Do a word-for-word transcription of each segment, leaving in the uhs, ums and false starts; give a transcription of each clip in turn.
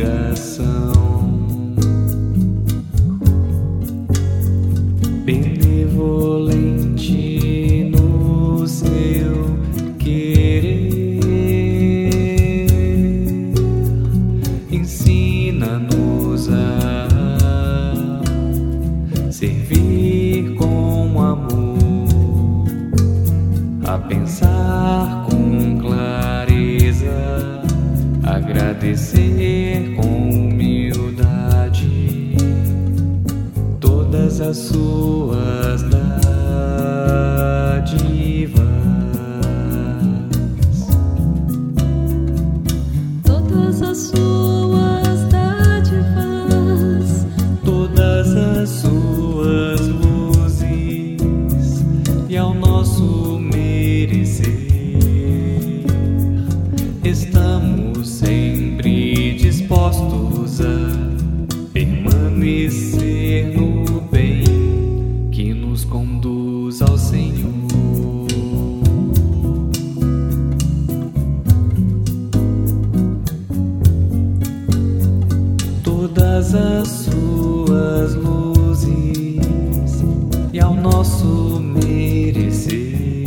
benevolente no seu querer, ensina-nos a servir com amor, a pensar com clareza, agradecer com humildade todas as suas dádivas. Todas as suas dádivas, todas as suas luzes, e ao nosso merecer estamos sempre dispostos a permanecer no bem que nos conduz ao Senhor. Todas as suas luzes, e ao nosso merecer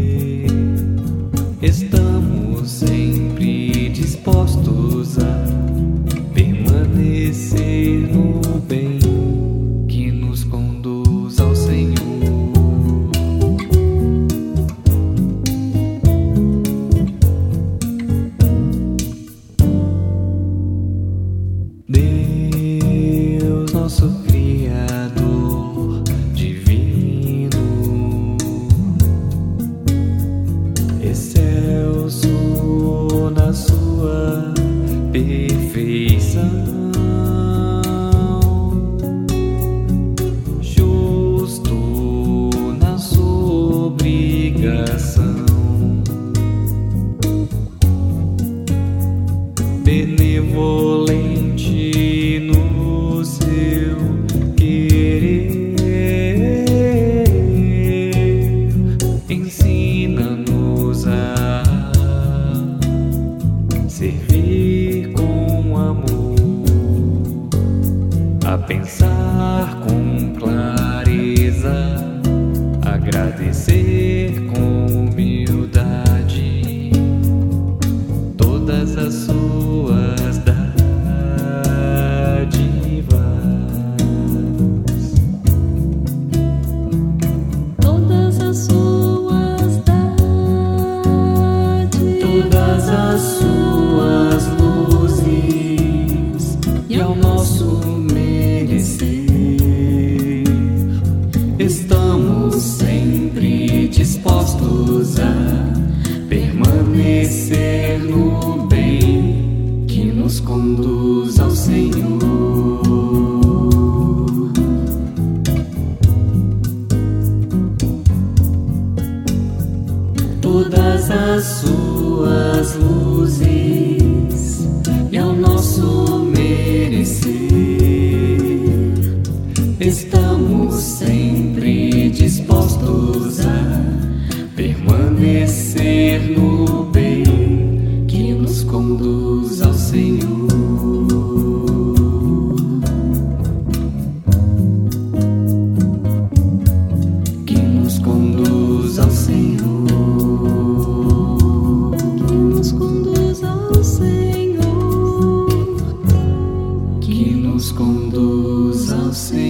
estamos sempre dispostos a permanecer no bem que nos conduz ao Senhor. Deus, nosso Criador divino, excelso na sua perfeição, justo na sua obrigação, benevolente no seu querer, ensina-nos a servir com amor, a pensar com clareza, agradecer com humildade todas as suas dádivas. todas as suas dádivas, Todas as suas luzes, e ao nosso merecer estamos sempre dispostos a permanecer no bem que nos conduz ao Senhor. Todas as suas luzes, e ao nosso merecer estamos sempre dispostos a permanecer no bem que nos conduz ao Senhor. Que nos conduz ao Senhor. que nos conduz ao Senhor, Que nos conduz ao Senhor.